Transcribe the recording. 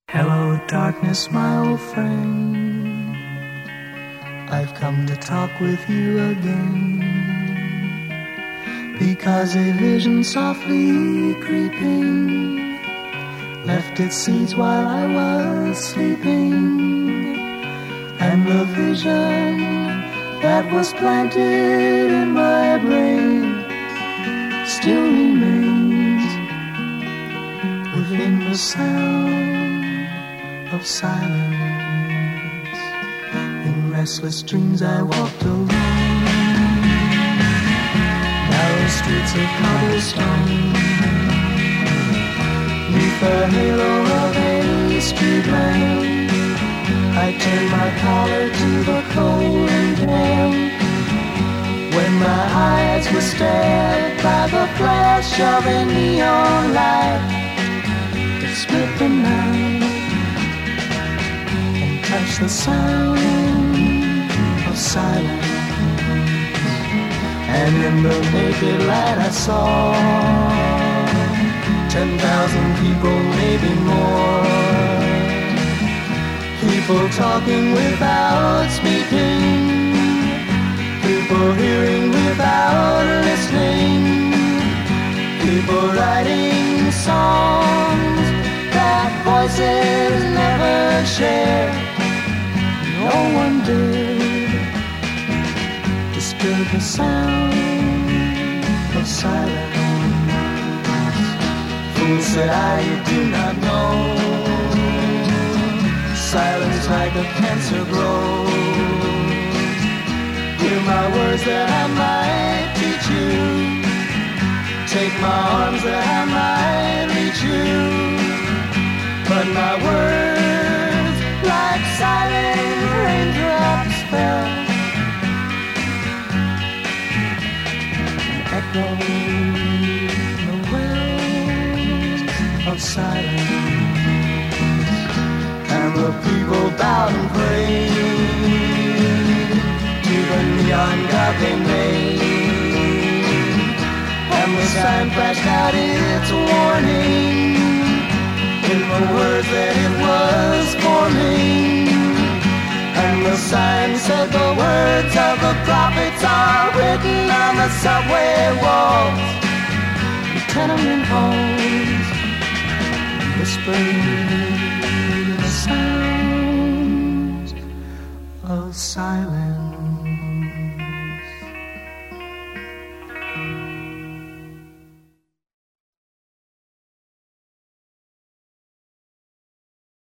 Hello, darkness, my old friend. I've come to talk with you again, because a vision softly creeping left its seeds while I was sleeping, and the vision that was planted in my brain still remains within the sound of silence. In restless dreams I walked alone, narrow streets of cobblestone, neath the halo of a street lamp. I turned my collar to the cold and damp, when my eyes were stabbed by the flash of a neon light that split the night and touched the sound of silence. And in the naked light I saw 10,000 people, maybe more, people talking without speaking, people hearing without listening, people writing songs that voices never share. No one did disturb the sound of silence. Fool, said I, you do not know, silence like a cancer grows. Hear my words that I might teach you, take my arms that I might reach you, but my words like silent raindrops fell and echoed the wells of silence. And the people bowed and prayed to the neon god they made, and the sign flashed out its warning in the words that it was forming. And the sign said the words of the prophets are written on the subway walls, the tenement halls, whispering the sounds of silence.